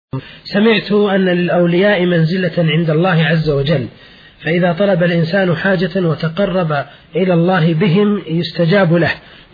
سمعت أن للأولياء منزلة عند الله عز وجل، فإذا طلب الإنسان حاجة وتقرب إلى الله بهم يستجاب له،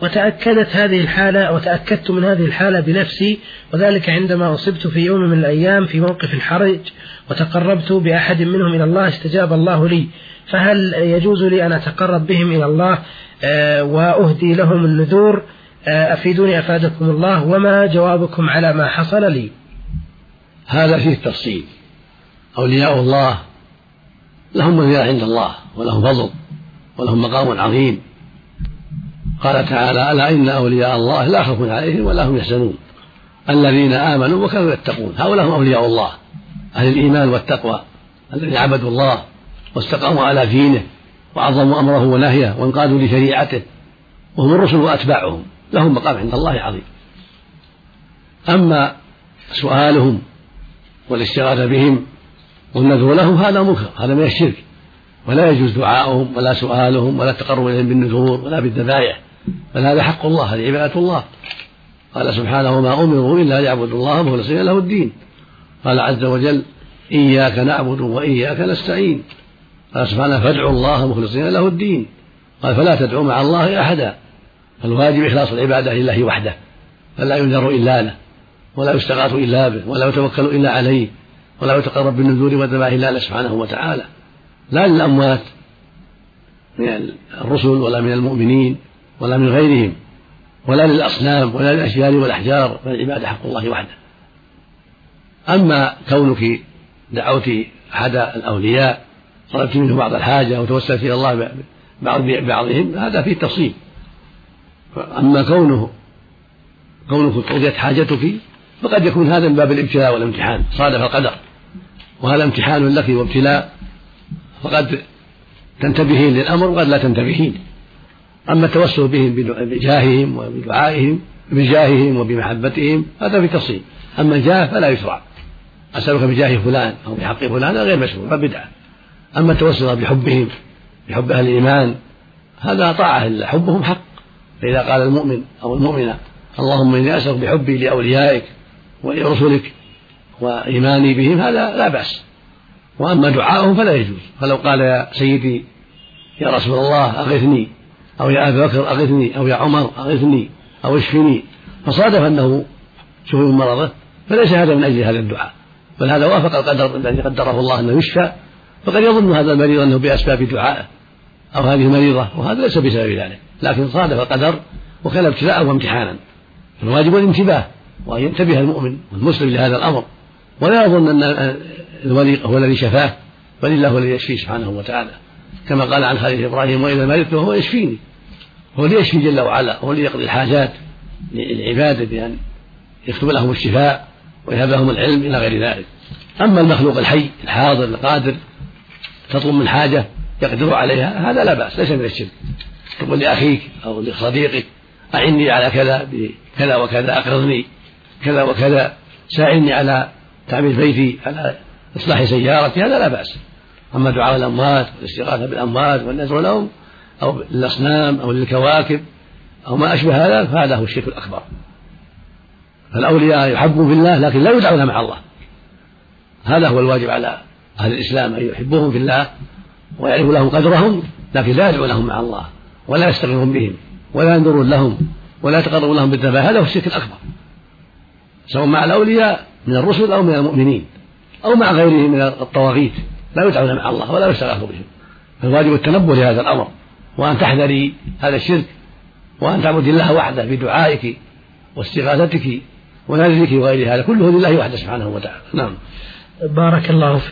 وتأكدت من هذه الحالة بنفسي، وذلك عندما أصبت في يوم من الأيام في موقف الحرج وتقربت بأحد منهم إلى الله استجاب الله لي، فهل يجوز لي أن أتقرب بهم إلى الله وأهدي لهم النذور؟ أفيدوني أفادكم الله، وما جوابكم على ما حصل لي؟ هذا فيه التفصيل. أولياء الله لهم منزلة عند الله ولهم فضل ولهم مقام عظيم. قال تعالى: ألا إن أولياء الله لا خوف عليهم ولا هم يحزنون الذين آمنوا وكانوا يتقون. هؤلاء هم أولياء الله، أهل الإيمان والتقوى الذين عبدوا الله واستقاموا على دينه وعظموا أمره ونهيه وانقادوا لشريعته، وهم الرسل وأتباعهم، لهم مقام عند الله عظيم. أما سؤالهم والاستغاثة بهم والنذر لهم هذا منكر، هذا من الشرك، ولا يجوز دعاؤهم ولا سؤالهم ولا التقرب إليهم بالنذور ولا بالذبائح، بل هذا حق الله، هذه عبادة الله. قال سبحانه: وما أمروا إلا ليعبدوا الله مخلصين له الدين. قال عز وجل: إياك نعبد وإياك نستعين. قال سبحانه: فادعوا الله مخلصين له الدين. قال: فلا تدعوا مع الله أحدا. فالواجب إخلاص العبادة لله وحده، فلا ينذر إلا له، ولا يستغاث إلا به، ولا يتوكل إلا عليه، ولا يتقرب بالنذور والذبائح إلا له سبحانه وتعالى، لا للأموات من الرسل ولا من المؤمنين ولا من غيرهم، ولا للأصنام ولا للأشجار والأحجار، فالعبادة حق الله وحده. أما كونك دعوت أحد الأولياء طلبت منه بعض الحاجة وتوسلت إلى الله بعضهم، هذا فيه تفصيل. أما كونك قضيت حاجتك فقد يكون هذا من باب الابتلاء والامتحان، صادف القدر وهذا امتحان لك وابتلاء، فقد تنتبهين للأمر وقد لا تنتبهين. أما التوسل بهم بجاههم وبدعائهم بجاههم وبمحبتهم هذا في تفصيل. أما الجاه فلا يشرع، أسألك بجاه فلان أو بحق فلان غير مشروع فبدعة. أما التوسل بحبهم بحب أهل الإيمان هذا طاعة لله، حبهم حق. فإذا قال المؤمن أو المؤمنة: اللهم إني أسألك بحبي لأوليائك ولرسلك وإيماني بهم، هذا لا بأس. وأما دعاؤهم فلا يجوز. فلو قال: يا سيدي يا رسول الله أغثني، أو يا أبا بكر أغثني، أو يا عمر أغثني أو اشفني، فصادف أنه شفي من مرضه، فليس هذا من أجل هذا الدعاء، بل هذا وافق القدر الذي قدره الله أنه يشفى، فقد يظن هذا المريض أنه بأسباب دعائه أو هذه المريضة، وهذا ليس بسبب ذلك، لكن صادف القدر وكان ابتلاء وامتحانا. فالواجب الانتباه وأن ينتبه المؤمن والمسلم لهذا الأمر، ولا يظن أن الولي هو الذي شفاه، بل الله هو الذي يشفيه سبحانه وتعالى، كما قال عن خليل إبراهيم: وإذا مرضت هو يشفيني. هو اللي يشفي جل وعلا، هو اللي يقضي الحاجات للعباد بأن يكتب لهم الشفاء ويهب لهم العلم إلى غير ذلك. أما المخلوق الحي الحاضر القادر تطلب من حاجة يقدر عليها، هذا لا بأس، ليس من الشرك. تقول لأخيك أو لصديقك: أعني على كذا بكذا وكذا، أقرضني كذا وكذا، ساعدني على تعمير بيتي، على إصلاح سيارتي، هذا لا بأس. أما دعاء الأموات والاستغاثة بالأموات والنذر لهم أو للأصنام أو للكواكب أو ما أشبه هذا فهذا هو الشرك الأكبر. فالأولياء يحبون في الله لكن لا يدعون مع الله، هذا هو الواجب على أهل الإسلام، أن يحبوهم في الله ويعرفوا لهم قدرهم، لكن لا يدعون لهم مع الله ولا يستغيثون بهم ولا ينذرون لهم ولا يتقربون لهم بالذبائح، هذا هو الشرك الأكبر، سواء مع الأولياء من الرسل أو من المؤمنين أو مع غيرهم من الطواغيت، لا يدعون مع الله ولا يستغاث بهم. فالواجب التنبه لهذا الأمر، وأن تحذري هذا الشرك، وأن تعبدي الله وحده بدعائك واستغاثتك ونذرك وغير هذا كله لله وحده سبحانه وتعالى. نعم. بارك الله فيك.